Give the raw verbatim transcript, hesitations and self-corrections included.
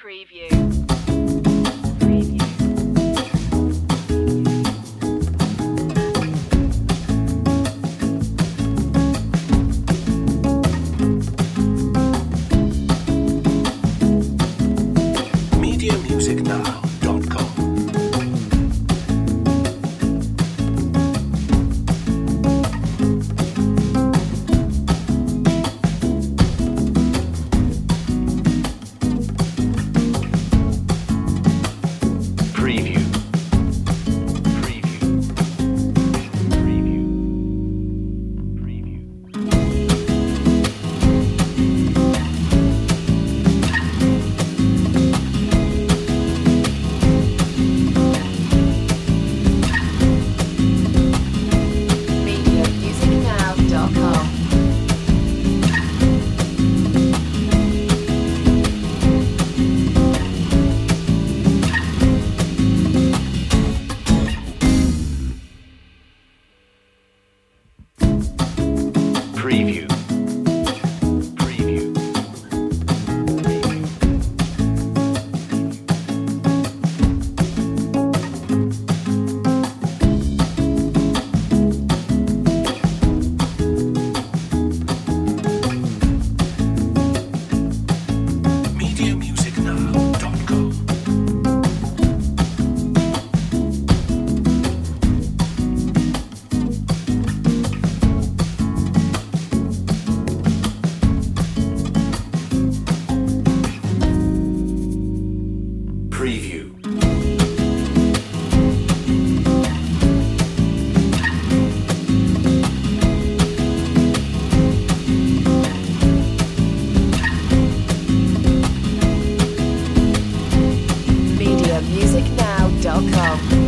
Preview. Preview. media music now dot com Preview. Preview. Preview. Preview. media music now dot com. Preview. Preview. media music now dot com Preview. media music now dot com.